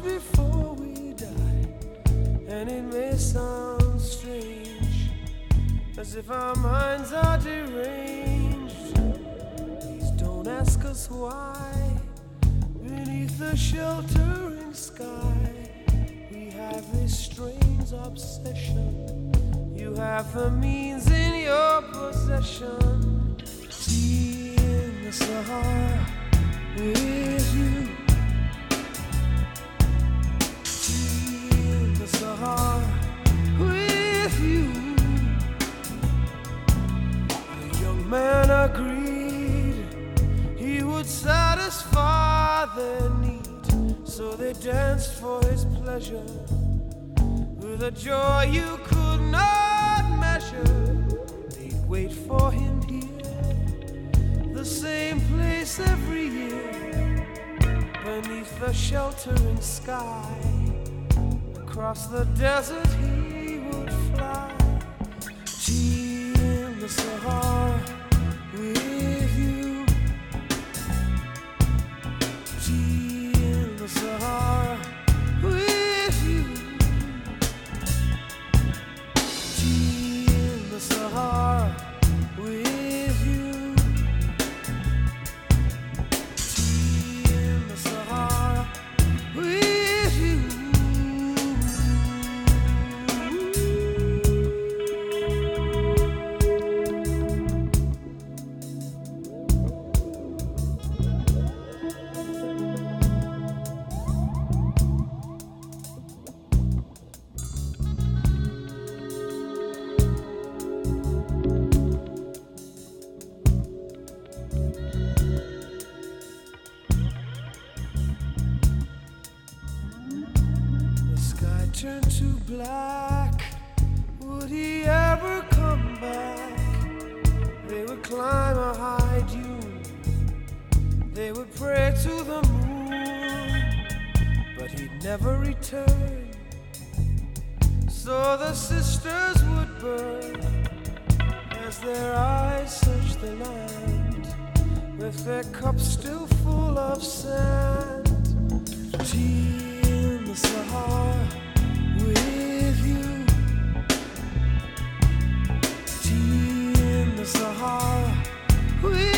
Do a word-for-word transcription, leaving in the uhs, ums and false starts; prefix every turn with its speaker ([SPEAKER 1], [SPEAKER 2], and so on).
[SPEAKER 1] much before we die, and it may sound strange, as if our minds are deranged. Please don't ask us why. Beneath the sheltering sky, we have this strange obsession. You have the means in your possession. Tea in the Sahara with you. Tea in the Sahara with you. The young man agreed he would satisfy their need, so they danced for his pleasure with a joy you could not measure. They'd wait for him here, the same place every year, beneath the sheltering sky. Across the desert he would fly. Tea in the Sahara with you. Tea in the Sahara with you. Tea in the Sahara with you. Tea in the Sahara with you. Turned to black. Would he ever come back? They would climb a high dune, they would pray to the moon, but he'd never return. So the sisters would burn as their eyes searched the land, with their cups still full of sand. Tea in the Sahara with you. Tea in the Sahara with you.